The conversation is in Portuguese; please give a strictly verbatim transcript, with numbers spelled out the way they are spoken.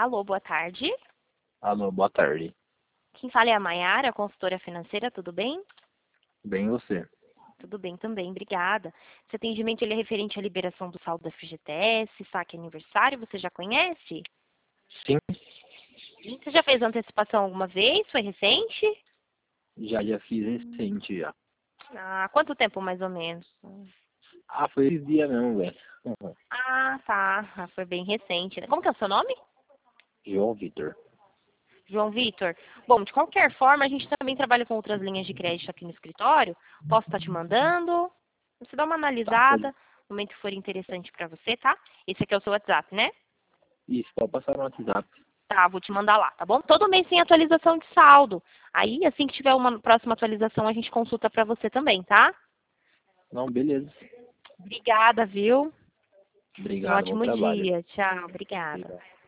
Alô, boa tarde. Alô, boa tarde. Quem fala é a Maiara, consultora financeira, tudo bem? Bem você? Tudo bem também, obrigada. Esse atendimento ele é referente à liberação do saldo da F G T S, saque aniversário, você já conhece? Sim, Você já fez antecipação alguma vez? Foi recente? já já fiz recente já. Ah, quanto tempo mais ou menos? Ah, foi esse dia mesmo, velho. Ah, tá. Ah, foi bem recente, né? Como que é o seu nome? João Vitor. João Vitor. Bom, de qualquer forma, a gente também trabalha com outras linhas de crédito aqui no escritório. Posso estar te mandando. Você dá uma Tá, analisada, pode. no momento que for interessante para você, tá? Esse aqui é o seu WhatsApp, né? Isso, pode passar no WhatsApp. Tá, vou te mandar lá, tá bom? Todo mês tem atualização de saldo. Aí, assim que tiver uma próxima atualização, a gente consulta para você também, tá? Não, beleza. Obrigada, viu? Um Obrigado, bom ótimo trabalho. dia. Tchau. Obrigada. Obrigado.